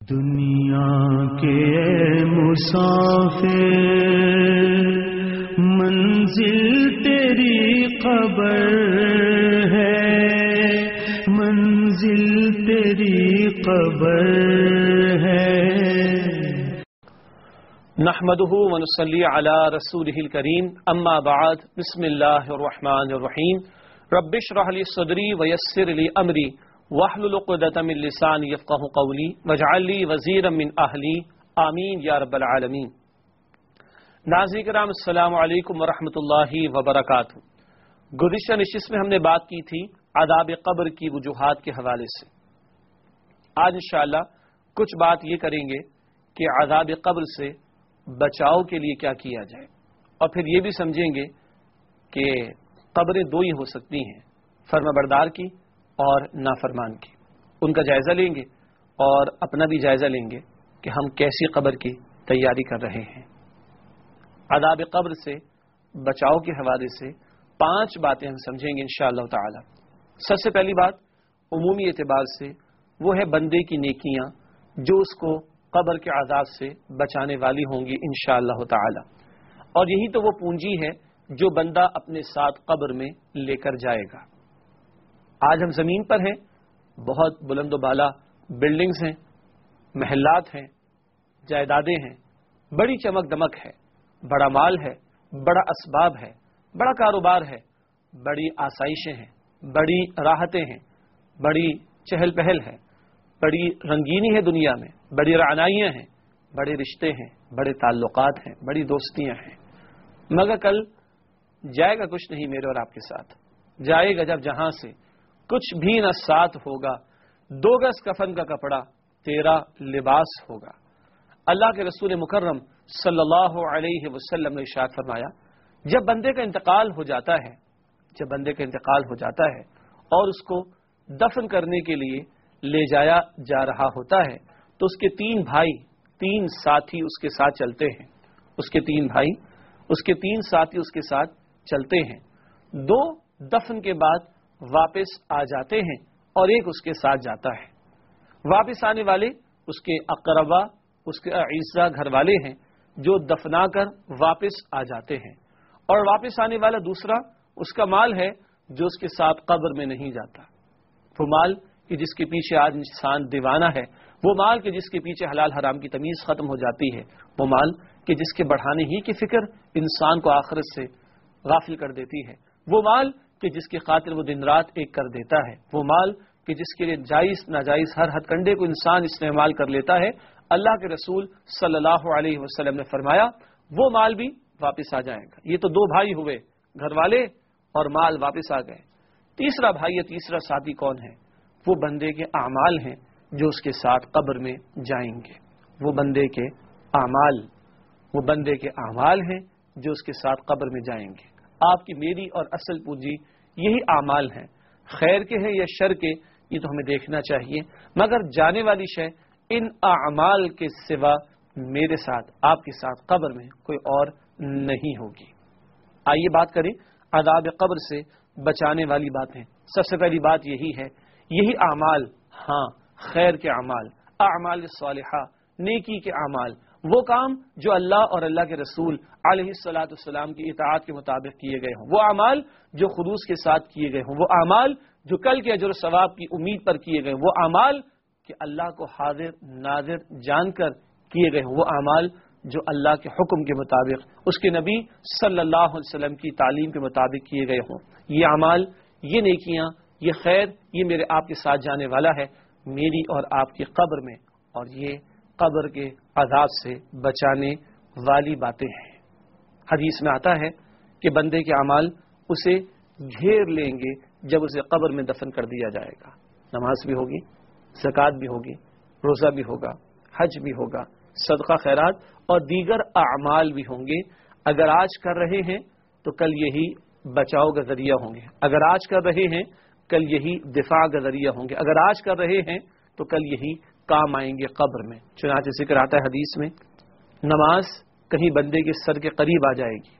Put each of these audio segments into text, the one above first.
دنیا کے مسافر منزل تیری قبر ہے، منزل تیری قبر ہے۔ نحمده ونصلي على رسوله الكريم اما بعد بسم الله الرحمن الرحيم رب اشرح لي صدري ويسر لي امري واحلل عقدة من لساني يفقهوا قولي واجعل لي وزيرا من اهلي آمین یا رب العالمین۔ ناظرین کرام السلام علیکم ورحمۃ اللہ وبرکاتہ۔ گزشتہ نشست میں ہم نے بات کی تھی عذاب قبر کی وجوہات کے حوالے سے۔ آج انشاءاللہ کچھ بات یہ کریں گے کہ عذاب قبر سے بچاؤ کے لیے کیا کیا جائے، اور پھر یہ بھی سمجھیں گے کہ قبریں دو ہی ہو سکتی ہیں، فرمانبردار کی اور نافرمان کی۔ ان کا جائزہ لیں گے اور اپنا بھی جائزہ لیں گے کہ ہم کیسی قبر کی تیاری کر رہے ہیں۔ عذاب قبر سے بچاؤ کے حوالے سے 5 باتیں ہم سمجھیں گے انشاءاللہ تعالی۔ سب سے پہلی بات عمومی اعتبار سے وہ ہے بندے کی نیکیاں جو اس کو قبر کے عذاب سے بچانے والی ہوں گی انشاءاللہ تعالی، اور یہی تو وہ پونجی ہے جو بندہ اپنے ساتھ قبر میں لے کر جائے گا۔ آج ہم زمین پر ہیں، بہت بلند و بالا بلڈنگز ہیں، محلات ہیں، جائیدادیں ہیں، بڑی چمک دمک ہے، بڑا مال ہے، بڑا اسباب ہے، بڑا کاروبار ہے، بڑی آسائشیں ہیں، بڑی راحتیں ہیں، بڑی چہل پہل ہے، بڑی رنگینی ہے دنیا میں، بڑی رعنائیاں ہیں، بڑے رشتے ہیں، بڑے تعلقات ہیں، بڑی دوستیاں ہیں، مگر کل جائے گا کچھ نہیں میرے اور آپ کے ساتھ۔ جائے گا جب جہاں سے کچھ بھی نہ ساتھ ہوگا، 2 گز کفن کا کپڑا تیرا لباس ہوگا۔ اللہ کے رسول مکرم صلی اللہ علیہ وسلم نے ارشاد فرمایا، جب بندے کا انتقال ہو جاتا ہے، جب بندے کا انتقال ہو جاتا ہے اور اس کو دفن کرنے کے لیے لے جایا جا رہا ہوتا ہے تو اس کے 3 بھائی، 3 ساتھی اس کے ساتھ چلتے ہیں، اس کے 3 بھائی، اس کے 3 ساتھی اس کے ساتھ چلتے ہیں۔ 2 دفن کے بعد واپس آ جاتے ہیں اور ایک اس کے ساتھ جاتا ہے۔ واپس آنے والے اس کے اقربا، اس کے اعزا گھر والے ہیں جو دفنا کر واپس آ جاتے ہیں، اور واپس آنے والا دوسرا اس کا مال ہے جو اس کے ساتھ قبر میں نہیں جاتا۔ وہ مال کہ جس کے پیچھے آج انسان دیوانہ ہے، وہ مال کہ جس کے پیچھے حلال حرام کی تمیز ختم ہو جاتی ہے، وہ مال کہ جس کے بڑھانے ہی کی فکر انسان کو آخرت سے غافل کر دیتی ہے، وہ مال کہ جس کی خاطر وہ دن رات ایک کر دیتا ہے، وہ مال کہ جس کے لیے جائز ناجائز ہر ہتھ کنڈے کو انسان استعمال کر لیتا ہے۔ اللہ کے رسول صلی اللہ علیہ وسلم نے فرمایا وہ مال بھی واپس آ جائے گا۔ یہ تو 2 بھائی ہوئے، گھر والے اور مال واپس آ گئے۔ تیسرا بھائی یا تیسرا ساتھی کون ہے؟ وہ بندے کے اعمال ہیں جو اس کے ساتھ قبر میں جائیں گے۔ وہ بندے کے اعمال، وہ بندے کے اعمال ہیں جو اس کے ساتھ قبر میں جائیں گے۔ آپ کی میری اور اصل پونجی یہی اعمال ہیں، خیر کے ہیں یا شر کے، یہ تو ہمیں دیکھنا چاہیے، مگر جانے والی شے ان اعمال کے سوا میرے ساتھ، آپ کے ساتھ قبر میں کوئی اور نہیں ہوگی۔ آئیے بات کریں عذاب قبر سے بچانے والی باتیں۔ سب سے پہلی بات یہی ہے، یہی اعمال، ہاں خیر کے اعمال، اعمال صالحہ، نیکی کے اعمال، وہ کام جو اللہ اور اللہ کے رسول علیہ الصلاۃ والسلام کی اطاعت کے مطابق کیے گئے ہوں، وہ اعمال جو خلوص کے ساتھ کیے گئے ہوں، وہ اعمال جو کل کے اجر و ثواب کی امید پر کیے گئے ہوں، وہ اعمال کہ اللہ کو حاضر ناظر جان کر کیے گئے ہوں، وہ اعمال جو اللہ کے حکم کے مطابق، اس کے نبی صلی اللہ علیہ وسلم کی تعلیم کے مطابق کیے گئے ہوں۔ یہ اعمال، یہ نیکیاں، یہ خیر، یہ میرے آپ کے ساتھ جانے والا ہے میری اور آپ کی قبر میں، اور یہ قبر کے عذاب سے بچانے والی باتیں ہیں۔ حدیث میں آتا ہے کہ بندے کے اعمال اسے گھیر لیں گے جب اسے قبر میں دفن کر دیا جائے گا۔ نماز بھی ہوگی، زکوٰۃ بھی ہوگی، روزہ بھی ہوگا، حج بھی ہوگا، صدقہ خیرات اور دیگر اعمال بھی ہوں گے۔ اگر آج کر رہے ہیں تو کل یہی بچاؤ کا ذریعہ ہوں گے، اگر آج کر رہے ہیں کل یہی دفاع کا ذریعہ ہوں گے، اگر آج کر رہے ہیں تو کل یہی کام آئیں گے قبر میں۔ چنانچہ ذکر آتا ہے حدیث میں، نماز کہیں بندے کے سر کے قریب آ جائے گی،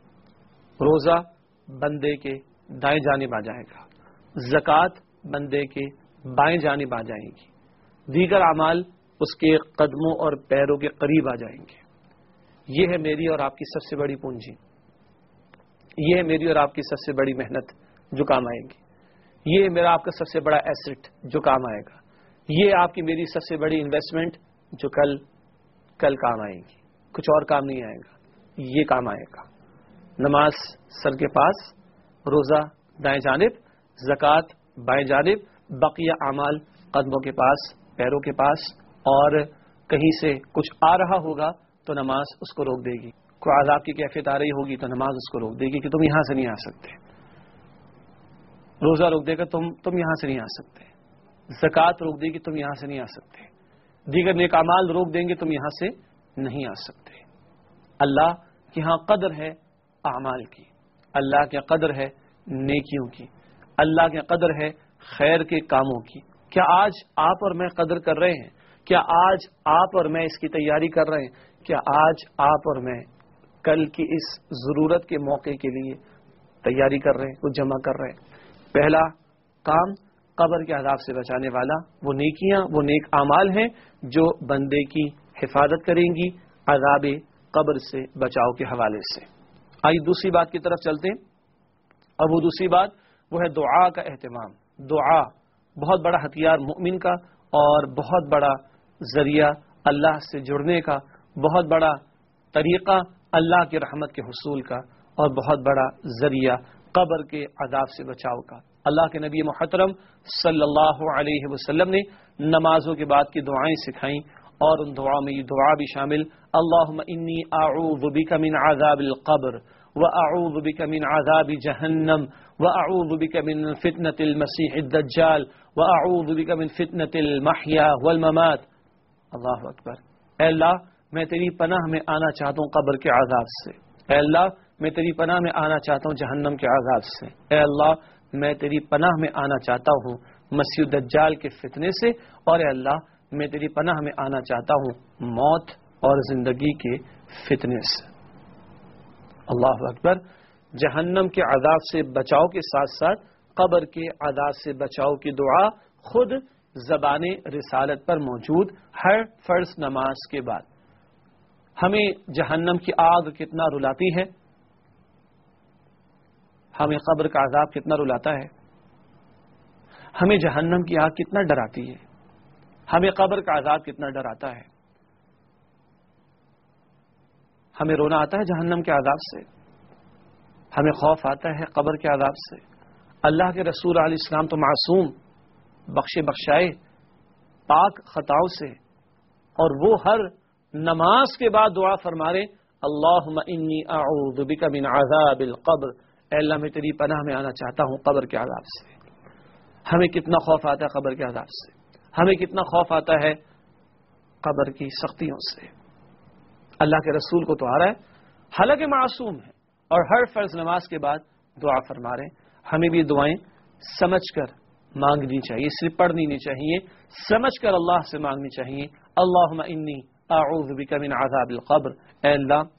روزہ بندے کے دائیں جانب آ جائے گا، زکوٰۃ بندے کے بائیں جانب آ جائے گی، دیگر اعمال اس کے قدموں اور پیروں کے قریب آ جائیں گے. یہ ہے میری اور آپ کی سب سے بڑی پونجی، یہ ہے میری اور آپ کی سب سے بڑی محنت جو کام آئے گی، یہ ہے میرا آپ کا سب سے بڑا ایسٹ جو کام آئے گا، یہ آپ کی میری سب سے بڑی انویسٹمنٹ جو کل کام آئے گی. کچھ اور کام نہیں آئے گا، یہ کام آئے گا. نماز سر کے پاس، روزہ دائیں جانب، زکوٰۃ بائیں جانب، بقیہ اعمال قدموں کے پاس، پیروں کے پاس. اور کہیں سے کچھ آ رہا ہوگا تو نماز اس کو روک دے گی. کوئی عذاب کی کیفیت آ رہی ہوگی تو نماز اس کو روک دے گی کہ تم یہاں سے نہیں آ سکتے. روزہ روک دے گا تم یہاں سے نہیں آ سکتے. زکوٰۃ روک دے گی تم یہاں سے نہیں آ سکتے. دیگر نیک اعمال روک دیں گے تم یہاں سے نہیں آ سکتے. اللہ کی ہاں قدر ہے اعمال کی، اللہ کی قدر ہے نیکیوں کی، اللہ کی قدر ہے خیر کے کاموں کی. کیا آج آپ اور میں قدر کر رہے ہیں؟ کیا آج آپ اور میں اس کی تیاری کر رہے ہیں؟ کیا آج آپ اور میں کل کی اس ضرورت کے موقع کے لیے تیاری کر رہے ہیں، کچھ جمع کر رہے ہیں؟ پہلا کام قبر کے عذاب سے بچانے والا وہ نیکیاں، وہ نیک اعمال ہیں جو بندے کی حفاظت کریں گی عذاب قبر سے بچاؤ کے حوالے سے. آئیے دوسری بات کی طرف چلتے ہیں. اور وہ دوسری بات وہ ہے دعا کا اہتمام. دعا بہت بڑا ہتھیار مومن کا اور بہت بڑا ذریعہ اللہ سے جڑنے کا، بہت بڑا طریقہ اللہ کی رحمت کے حصول کا، اور بہت بڑا ذریعہ قبر کے عذاب سے بچاؤ کا. اللہ کے نبی محترم صلی اللہ علیہ وسلم نے نمازوں کے بعد کی دعائیں سکھائیں، اور ان دعاؤں میں یہ دعا بھی شامل: اللہم انی اعوذ بک من عذاب القبر واعوذ بک من عذاب جہنم واعوذ بک من فتنة المسیح الدجال واعوذ بک من فتنة المحیا والممات. اللہ اکبر. اے اللہ میں تیری پناہ میں آنا چاہتا ہوں قبر کے عذاب سے. اے اللہ میں تیری پناہ میں آنا چاہتا ہوں جہنم کے عذاب سے. اے اللہ میں تیری پناہ میں آنا چاہتا ہوں مسیح الدجال کے فتنے سے. اور اے اللہ میں تیری پناہ میں آنا چاہتا ہوں موت اور زندگی کے فتنے سے. اللہ اکبر. جہنم کے عذاب سے بچاؤ کے ساتھ ساتھ قبر کے عذاب سے بچاؤ کی دعا خود زبان رسالت پر موجود ہر فرض نماز کے بعد. ہمیں جہنم کی آگ کتنا رلاتی ہے، ہمیں قبر کا عذاب کتنا رلاتا ہے، ہمیں جہنم کی آگ کتنا ڈراتی ہے، ہمیں قبر کا عذاب کتنا ڈراتا ہے. ہمیں رونا آتا ہے جہنم کے عذاب سے، ہمیں خوف آتا ہے قبر کے عذاب سے. اللہ کے رسول علیہ السلام تو معصوم، بخشائے پاک خطاؤں سے، اور وہ ہر نماز کے بعد دعا فرما رہے: اللہم انی اعوذ بک من عذاب القبر. اے اللہ میں تیری پناہ میں آنا چاہتا ہوں قبر کے عذاب سے. ہمیں کتنا خوف آتا ہے قبر کے عذاب سے، ہمیں کتنا خوف آتا ہے قبر کی سختیوں سے. اللہ کے رسول کو تو آ رہا ہے، حالانکہ معصوم ہے، اور ہر فرض نماز کے بعد دعا فرما رہے ہیں. ہمیں بھی دعائیں سمجھ کر مانگنی چاہیے، صرف پڑھنی نہیں چاہیے، سمجھ کر اللہ سے مانگنی چاہیے. اللہم انی اعوذ بک من عذاب القبر. اے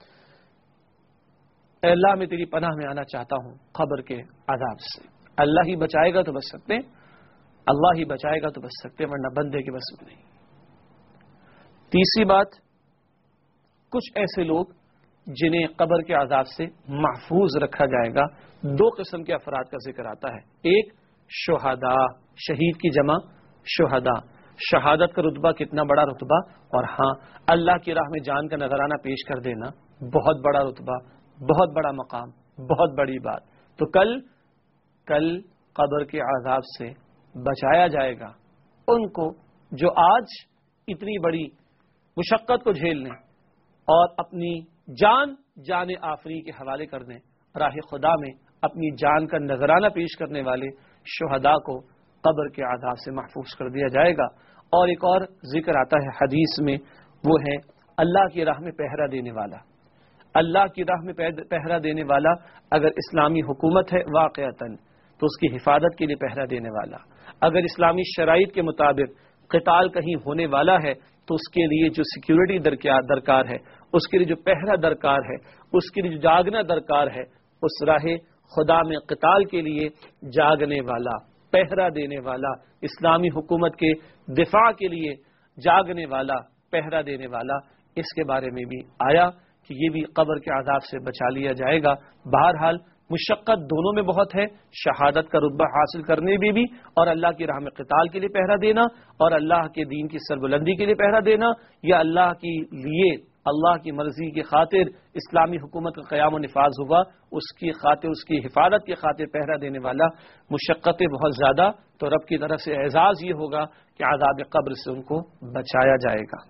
اللہ میں تیری پناہ میں آنا چاہتا ہوں قبر کے عذاب سے. اللہ ہی بچائے گا تو بچ سکتے ہیں، اللہ ہی بچائے گا تو بچ سکتے ہیں، ورنہ بندے کے بس میں نہیں. تیسری بات، کچھ ایسے لوگ جنہیں قبر کے عذاب سے محفوظ رکھا جائے گا. دو قسم کے افراد کا ذکر آتا ہے. ایک شہداء، شہید کی جمع شہداء. شہادت کا رتبہ کتنا بڑا رتبہ، اور ہاں اللہ کی راہ میں جان کا نذرانہ پیش کر دینا بہت بڑا رتبہ، بہت بڑا مقام، بہت بڑی بات. تو کل قبر کے عذاب سے بچایا جائے گا ان کو جو آج اتنی بڑی مشقت کو جھیلنے اور اپنی جان آفری کے حوالے کرنے راہ خدا میں اپنی جان کا نذرانہ پیش کرنے والے شہداء کو قبر کے عذاب سے محفوظ کر دیا جائے گا. اور ایک اور ذکر آتا ہے حدیث میں، وہ ہے اللہ کی راہ میں پہرا دینے والا. اللہ کی راہ میں پہرا دینے والا اگر اسلامی حکومت ہے واقعتاً تو اس کی حفاظت کے لیے پہرا دینے والا. اگر اسلامی شرائط کے مطابق قتال کہیں ہونے والا ہے تو اس کے لیے جو سیکیورٹی درکار ہے، اس کے لیے جو پہرا درکار ہے، اس کے لیے جو جاگنا درکار ہے، اس راہ خدا میں قتال کے لیے جاگنے والا، پہرا دینے والا، اسلامی حکومت کے دفاع کے لیے جاگنے والا، پہرا دینے والا، اس کے بارے میں بھی آیا کہ یہ بھی قبر کے عذاب سے بچا لیا جائے گا۔ بہرحال مشقت دونوں میں بہت ہے، شہادت کا رتبہ حاصل کرنے میں بھی، اور اللہ کی راہ میں قتال کے لیے پہرا دینا، اور اللہ کے دین کی سربلندی کے لیے پہرا دینا، یا اللہ کے لیے اللہ کی مرضی کی خاطر اسلامی حکومت کا قیام و نفاذ ہوگا، اس کی خاطر، اس کی حفاظت کی خاطر پہرا دینے والا، مشقتیں بہت زیادہ، تو رب کی طرف سے اعزاز یہ ہوگا کہ عذاب قبر سے ان کو بچایا جائے گا۔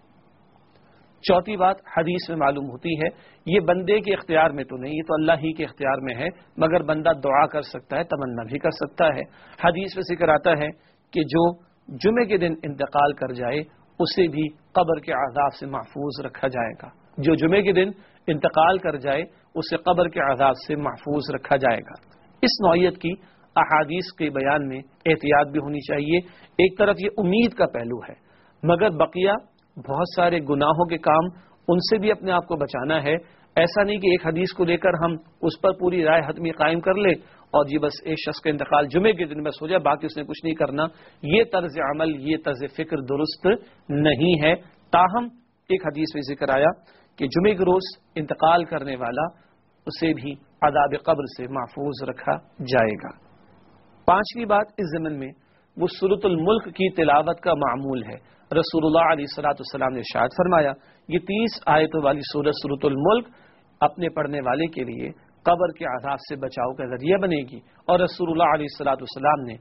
چوتھی بات حدیث میں معلوم ہوتی ہے، یہ بندے کے اختیار میں تو نہیں، یہ تو اللہ ہی کے اختیار میں ہے، مگر بندہ دعا کر سکتا ہے، تمنا بھی کر سکتا ہے۔ حدیث میں ذکر آتا ہے کہ جو جمعے کے دن انتقال کر جائے اسے بھی قبر کے عذاب سے محفوظ رکھا جائے گا۔ جو جمعے کے دن انتقال کر جائے اسے قبر کے عذاب سے محفوظ رکھا جائے گا۔ اس نوعیت کی احادیث کے بیان میں احتیاط بھی ہونی چاہیے۔ ایک طرف یہ امید کا پہلو ہے، مگر بقیہ بہت سارے گناہوں کے کام، ان سے بھی اپنے آپ کو بچانا ہے۔ ایسا نہیں کہ ایک حدیث کو لے کر ہم اس پر پوری رائے حتمی قائم کر لیں اور جی بس ایک شخص کا انتقال جمعے کے دن بس ہو جائے، باقی اس نے کچھ نہیں کرنا۔ یہ طرز عمل، یہ طرز فکر درست نہیں ہے۔ تاہم ایک حدیث میں ذکر آیا کہ جمعے کے روز انتقال کرنے والا، اسے بھی عذاب قبر سے محفوظ رکھا جائے گا۔ پانچویں بات اس ضمن میں وہ سورۃ الملک کی تلاوت کا معمول ہے۔ رسول اللہ علیہ الصلوۃ والسلام نے ارشاد فرمایا، یہ 30 آیتوں والی سورۃ سورۃ الملک اپنے پڑھنے والے کے لیے قبر کے عذاب سے بچاؤ کا ذریعہ بنے گی، اور رسول اللہ علیہ الصلوۃ والسلام نے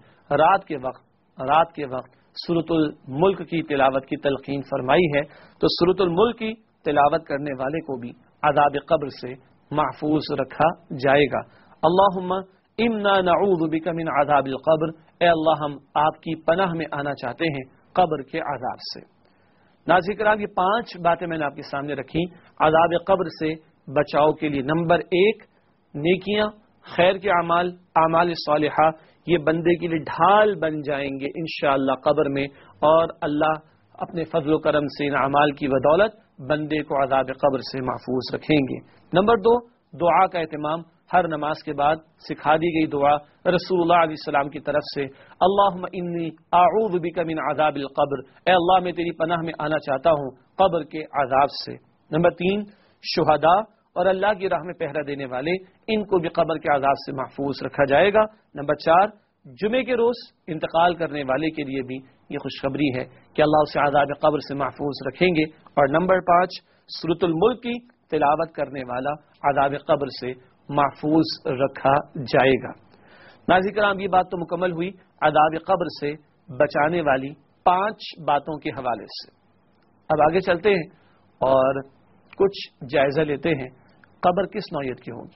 رات کے وقت سورۃ الملک کی تلاوت کی تلقین فرمائی ہے، تو سورۃ الملک کی تلاوت کرنے والے کو بھی عذاب قبر سے محفوظ رکھا جائے گا۔ اللہم انا نعوذ بک من عذاب القبر، اے اللہ ہم آپ کی پناہ میں آنا چاہتے ہیں قبر کے عذاب سے۔ ناظرین کرام، یہ 5 باتیں میں نے آپ کے سامنے رکھی عذاب قبر سے بچاؤ کے لیے۔ نمبر 1، نیکیاں، خیر کے اعمال، اعمال صالحہ، یہ بندے کے لیے ڈھال بن جائیں گے انشاءاللہ قبر میں، اور اللہ اپنے فضل و کرم سے ان اعمال کی بدولت بندے کو عذاب قبر سے محفوظ رکھیں گے۔ نمبر 2، دعا کا اہتمام، ہر نماز کے بعد سکھا دی گئی دعا رسول اللہ علیہ السلام کی طرف سے، اللہم انی اعوذ بک من عذاب القبر، اے اللہ میں تیری پناہ میں آنا چاہتا ہوں قبر کے عذاب سے۔ نمبر 3، شہداء اور اللہ کی راہ میں پہرا دینے والے، ان کو بھی قبر کے عذاب سے محفوظ رکھا جائے گا۔ نمبر 4، جمعے کے روز انتقال کرنے والے کے لیے بھی یہ خوشخبری ہے کہ اللہ اسے عذاب قبر سے محفوظ رکھیں گے۔ اور نمبر 5، سورۃ الملک کی تلاوت کرنے والا عذاب قبر سے محفوظ رکھا جائے گا۔ ناظرین کرام، یہ بات تو مکمل ہوئی عذاب قبر سے بچانے والی 5 باتوں کے حوالے سے۔ اب آگے چلتے ہیں اور کچھ جائزہ لیتے ہیں قبر کس نوعیت کی ہوگی۔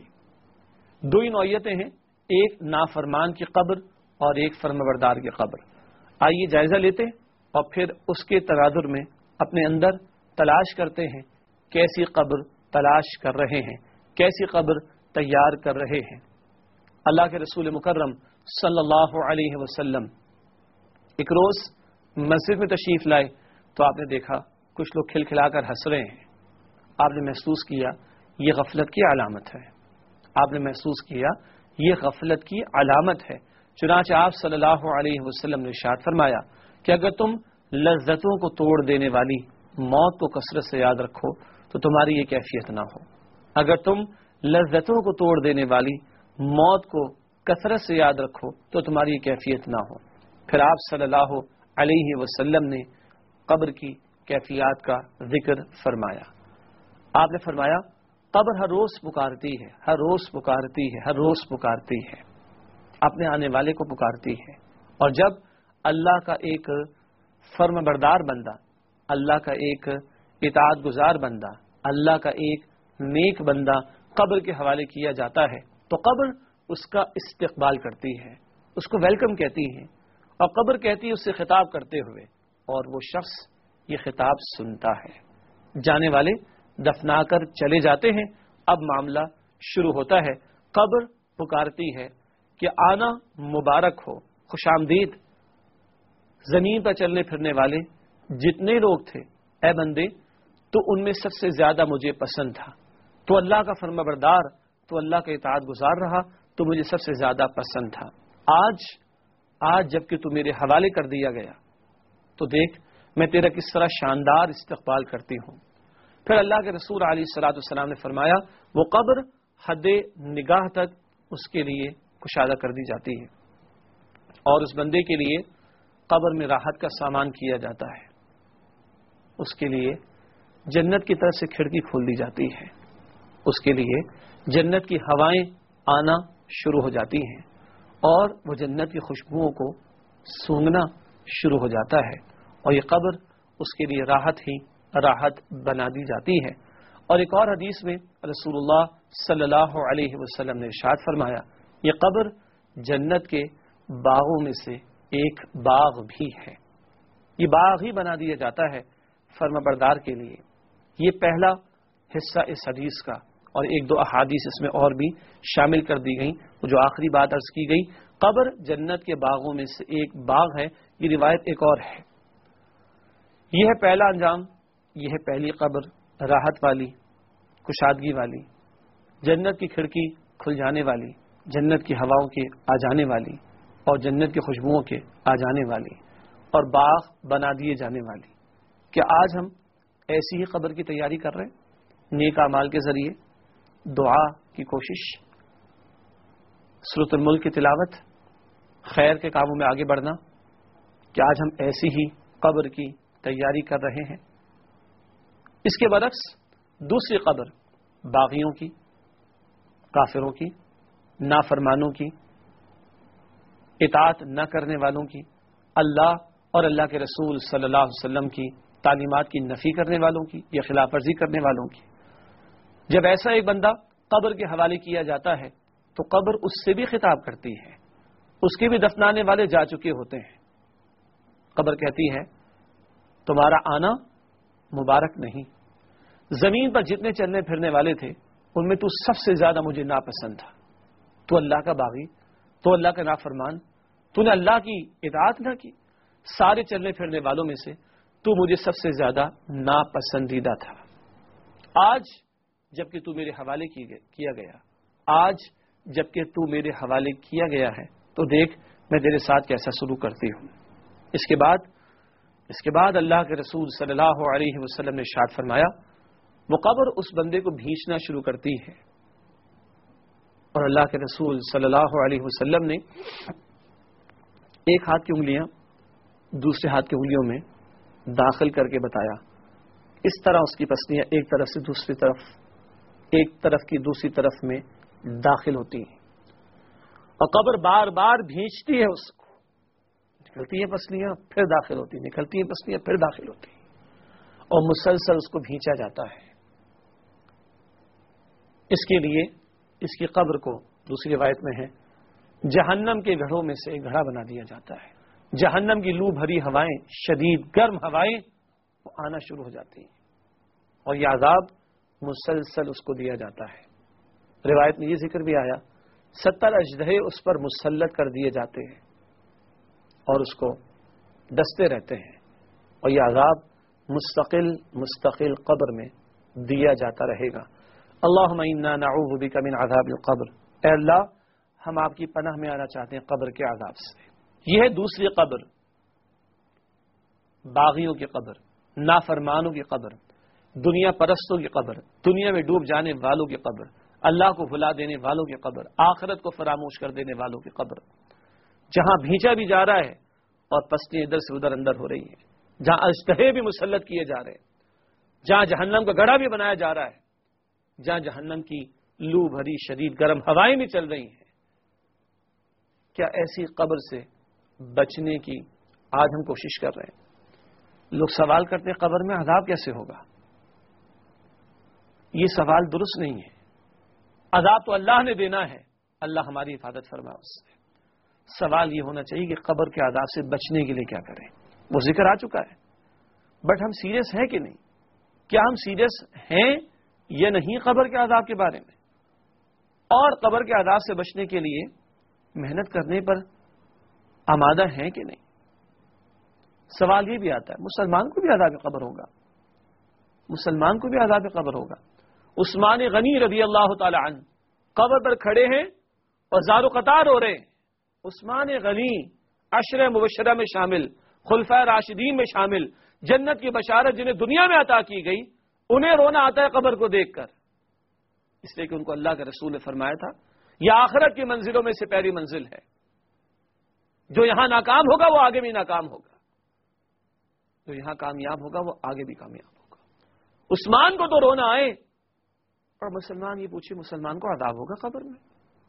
2 ہی نوعیتیں ہیں، ایک نافرمان کی قبر اور ایک فرمانبردار کی قبر۔ آئیے جائزہ لیتے ہیں اور پھر اس کے تناظر میں اپنے اندر تلاش کرتے ہیں کیسی قبر تلاش کر رہے ہیں، کیسی قبر تیار کر رہے ہیں۔ اللہ کے رسول مکرم صلی اللہ علیہ وسلم ایک روز مسجد میں تشریف لائے تو آپ نے دیکھا کچھ لوگ کھلکھلا کر ہنس رہے ہیں۔ آپ نے محسوس کیا یہ غفلت کی علامت ہے، آپ نے محسوس کیا یہ غفلت کی علامت ہے۔ چنانچہ آپ صلی اللہ علیہ وسلم نے ارشاد فرمایا کہ اگر تم لذتوں کو توڑ دینے والی موت کو کثرت سے یاد رکھو تو تمہاری یہ کیفیت نہ ہو۔ اگر تم لذتوں کو توڑ دینے والی موت کو کثرت سے یاد رکھو تو تمہاری یہ کیفیت نہ ہو۔ پھر آپ صلی اللہ علیہ وسلم نے قبر کی کیفیات کا ذکر فرمایا۔ آپ نے فرمایا قبر ہر روز پکارتی ہے، ہر روز پکارتی ہے، ہر روز پکارتی ہے، اپنے آنے والے کو پکارتی ہے۔ اور جب اللہ کا ایک فرم بردار بندہ، اللہ کا ایک اطاعت گزار بندہ، اللہ کا ایک نیک بندہ قبر کے حوالے کیا جاتا ہے تو قبر اس کا استقبال کرتی ہے، اس کو ویلکم کہتی ہے، اور قبر کہتی ہے اس سے خطاب کرتے ہوئے، اور وہ شخص یہ خطاب سنتا ہے۔ جانے والے دفنا کر چلے جاتے ہیں، اب معاملہ شروع ہوتا ہے۔ قبر پکارتی ہے کہ آنا مبارک ہو، خوش آمدید۔ زمین پر چلنے پھرنے والے جتنے لوگ تھے، اے بندے تو ان میں سب سے زیادہ مجھے پسند تھا، تو اللہ کا فرما بردار، تو اللہ کا اطاعت گزار رہا، تو مجھے سب سے زیادہ پسند تھا۔ آج جب کہ تو میرے حوالے کر دیا گیا تو دیکھ میں تیرا کس طرح شاندار استقبال کرتی ہوں۔ پھر اللہ کے رسول علیہ الصلوۃ والسلام نے فرمایا وہ قبر حد نگاہ تک اس کے لیے کشادہ کر دی جاتی ہے اور اس بندے کے لیے قبر میں راحت کا سامان کیا جاتا ہے، اس کے لیے جنت کی طرف سے کھڑکی کھول دی جاتی ہے، اس کے لیے جنت کی ہوائیں آنا شروع ہو جاتی ہیں اور وہ جنت کی خوشبوؤں کو سونگنا شروع ہو جاتا ہے، اور یہ قبر اس کے لیے راحت ہی راحت بنا دی جاتی ہے۔ اور ایک اور حدیث میں رسول اللہ صلی اللہ علیہ وسلم نے ارشاد فرمایا یہ قبر جنت کے باغوں میں سے ایک باغ بھی ہے، یہ باغ ہی بنا دیا جاتا ہے فرما بردار کے لیے۔ یہ پہلا حصہ اس حدیث کا، اور ایک دو احادیث اس میں اور بھی شامل کر دی گئیں۔ وہ جو آخری بات عرض کی گئی قبر جنت کے باغوں میں سے ایک باغ ہے، یہ روایت ایک اور ہے۔ یہ ہے پہلا انجام، یہ ہے پہلی قبر، راحت والی، کشادگی والی، جنت کی کھڑکی کھل جانے والی، جنت کی ہواؤں کے آ جانے والی اور جنت کی خوشبوؤں کے آ جانے والی اور باغ بنا دیے جانے والی۔ کیا آج ہم ایسی ہی قبر کی تیاری کر رہے ہیں؟ نیک اعمال کے ذریعے دعا کی کوشش، سورۃ الملک کی تلاوت، خیر کے کاموں میں آگے بڑھنا، کیا آج ہم ایسی ہی قبر کی تیاری کر رہے ہیں؟ اس کے برعکس دوسری قبر باغیوں کی، کافروں کی، نافرمانوں کی، اطاعت نہ کرنے والوں کی، اللہ اور اللہ کے رسول صلی اللہ علیہ وسلم کی تعلیمات کی نفی کرنے والوں کی یا خلاف ورزی کرنے والوں کی۔ جب ایسا ایک بندہ قبر کے حوالے کیا جاتا ہے تو قبر اس سے بھی خطاب کرتی ہے، اس کے بھی دفنانے والے جا چکے ہوتے ہیں۔ قبر کہتی ہے تمہارا آنا مبارک نہیں، زمین پر جتنے چلنے پھرنے والے تھے ان میں تو سب سے زیادہ مجھے ناپسند تھا، تو اللہ کا باغی، تو اللہ کا نافرمان، تو نے اللہ کی اطاعت نہ کی، سارے چلنے پھرنے والوں میں سے تو مجھے سب سے زیادہ ناپسندیدہ تھا۔ آج جبکہ تو میرے حوالے کیا گیا، آج جبکہ تو میرے حوالے کیا گیا ہے تو دیکھ میں تیرے ساتھ کیسا سلوک کرتی ہوں۔ اس کے بعد اللہ کے رسول صلی اللہ علیہ وسلم نے ارشاد فرمایا وہ قبر اس بندے کو بھینچنا شروع کرتی ہے، اور اللہ کے رسول صلی اللہ علیہ وسلم نے ایک ہاتھ کی انگلیاں دوسرے ہاتھ کی انگلیوں میں داخل کر کے بتایا، اس طرح اس کی پسلیاں ایک طرف سے دوسری طرف، ایک طرف کی دوسری طرف میں داخل ہوتی ہیں، اور قبر بار بار بھینچتی ہے، اس کو نکلتی ہیں پسلیاں پھر داخل ہوتی ہیں، نکلتی ہیں پسلیاں پھر داخل ہوتی ہیں، اور مسلسل اس کو بھینچا جاتا ہے۔ اس کے لیے اس کی قبر کو دوسری روایت میں ہے جہنم کے گڑھوں میں سے ایک گڑھا بنا دیا جاتا ہے، جہنم کی لو بھری ہوائیں، شدید گرم ہوائیں وہ آنا شروع ہو جاتی ہیں، اور یہ عذاب مسلسل اس کو دیا جاتا ہے۔ روایت میں یہ ذکر بھی آیا 70 اژدہے اس پر مسلط کر دیے جاتے ہیں اور اس کو ڈستے رہتے ہیں، اور یہ عذاب مستقل قبر میں دیا جاتا رہے گا۔ اللہم انا نعوذ بک من عذاب القبر، اے اللہ ہم آپ کی پناہ میں آنا چاہتے ہیں قبر کے عذاب سے۔ یہ ہے دوسری قبر، باغیوں کی قبر، نافرمانوں کی قبر، دنیا پرستوں کی قبر، دنیا میں ڈوب جانے والوں کی قبر، اللہ کو بھلا دینے والوں کی قبر، آخرت کو فراموش کر دینے والوں کی قبر، جہاں بھینچا بھی جا رہا ہے اور پسلیاں ادھر سے ادھر اندر ہو رہی ہیں، جہاں اژدہے بھی مسلط کیے جا رہے ہیں، جہاں جہنم کا گڑھا بھی بنایا جا رہا ہے، جہاں جہنم کی لو بھری شدید گرم ہوائیں بھی چل رہی ہیں۔ کیا ایسی قبر سے بچنے کی آج ہم کوشش کر رہے ہیں؟ لوگ سوال کرتے ہیں قبر میں عذاب کیسے ہوگا؟ یہ سوال درست نہیں ہے۔ عذاب تو اللہ نے دینا ہے، اللہ ہماری حفاظت فرمائے اس سے۔ سوال یہ ہونا چاہیے کہ قبر کے عذاب سے بچنے کے لیے کیا کریں۔ وہ ذکر آ چکا ہے، بٹ ہم سیریس ہیں کہ نہیں؟ کیا ہم سیریس ہیں یا نہیں قبر کے عذاب کے بارے میں؟ اور قبر کے عذاب سے بچنے کے لیے محنت کرنے پر آمادہ ہیں کہ نہیں؟ سوال یہ بھی آتا ہے مسلمان کو بھی عذاب قبر ہوگا، مسلمان کو بھی عذاب قبر ہوگا۔ عثمان غنی رضی اللہ تعالی عنہ قبر پر کھڑے ہیں اور زار و قطار ہو رہے ہیں۔ عثمان غنی عشرہ مبشرہ میں شامل، خلفائے راشدین میں شامل، جنت کی بشارت جنہیں دنیا میں عطا کی گئی انہیں رونا آتا ہے قبر کو دیکھ کر، اس لیے کہ ان کو اللہ کے رسول نے فرمایا تھا یہ آخرت کی منزلوں میں سے پہلی منزل ہے، جو یہاں ناکام ہوگا وہ آگے بھی ناکام ہوگا، جو یہاں کامیاب ہوگا وہ آگے بھی کامیاب ہوگا۔ عثمان کو تو رونا آئے، اور مسلمان یہ پوچھے مسلمان کو عذاب ہوگا قبر میں؟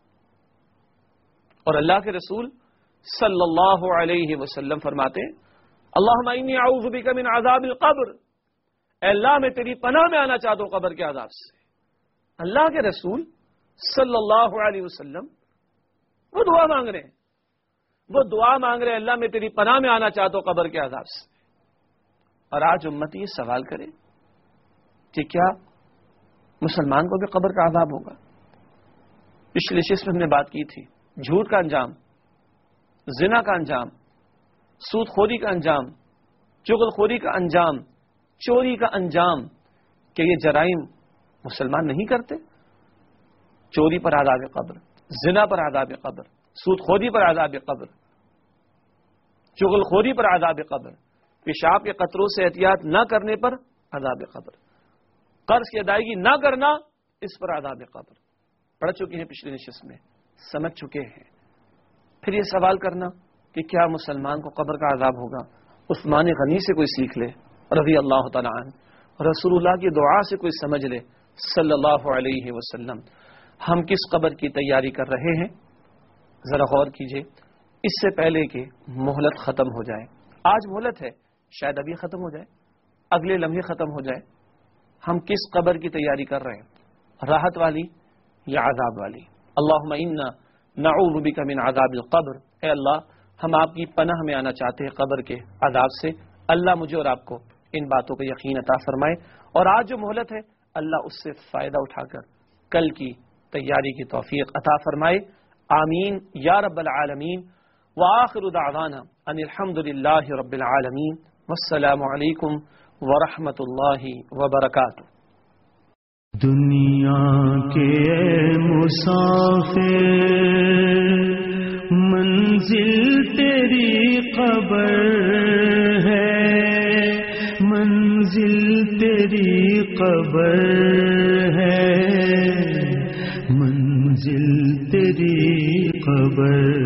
اور اللہ کے رسول صلی اللہ علیہ وسلم فرماتے ہیں اللہم انی اعوذ بک من عذاب القبر، اے اللہ میں تیری پناہ میں آنا چاہتا ہوں قبر کے عذاب سے۔ اللہ کے رسول صلی اللہ علیہ وسلم وہ دعا مانگ رہے ہیں، وہ دعا مانگ رہے ہیں اللہ میں تیری پناہ میں آنا چاہتا ہوں قبر کے عذاب سے۔ اور آج امتی یہ سوال کرے کہ کیا مسلمان کو بھی قبر کا عذاب ہوگا؟ پچھلے شیش میں ہم نے بات کی تھی، جھوٹ کا انجام، زنا کا انجام، سود خوری کا انجام، چغل خوری کا انجام، چوری کا انجام، کہ یہ جرائم مسلمان نہیں کرتے؟ چوری پر عذاب قبر، زنا پر عذاب قبر، سود خوری پر عذاب قبر، چغل خوری پر عذاب قبر، پیشاب کے قطروں سے احتیاط نہ کرنے پر عذاب قبر، قرض کی ادائیگی نہ کرنا اس پر عذاب قبر۔ پڑھ چکے ہیں پچھلے نشست میں، سمجھ چکے ہیں۔ پھر یہ سوال کرنا کہ کیا مسلمان کو قبر کا عذاب ہوگا؟ عثمان غنی سے کوئی سیکھ لے رضی اللہ تعالیٰ عنہ، رسول اللہ کی دعا سے کوئی سمجھ لے صلی اللہ علیہ وسلم۔ ہم کس قبر کی تیاری کر رہے ہیں ذرا غور کیجئے، اس سے پہلے کہ مہلت ختم ہو جائے۔ آج مہلت ہے، شاید ابھی ختم ہو جائے، اگلے لمحے ختم ہو جائے۔ ہم کس قبر کی تیاری کر رہے ہیں، راحت والی یا عذاب والی؟ اللہم انا نعوذ بک من عذاب القبر، اے اللہ ہم آپ کی پناہ میں آنا چاہتے ہیں قبر کے عذاب سے۔ اللہ مجھے اور آپ کو ان باتوں کا یقین عطا فرمائے، اور آج جو مہلت ہے اللہ اس سے فائدہ اٹھا کر کل کی تیاری کی توفیق عطا فرمائے، آمین یا رب العالمین۔ وآخر دعوانا ان الحمد للہ رب العالمین، والسلام علیکم ورحمۃ اللہ وبرکاتہ۔ دنیا کے مسافر منزل تیری قبر ہے، منزل تیری قبر ہے، منزل تیری قبر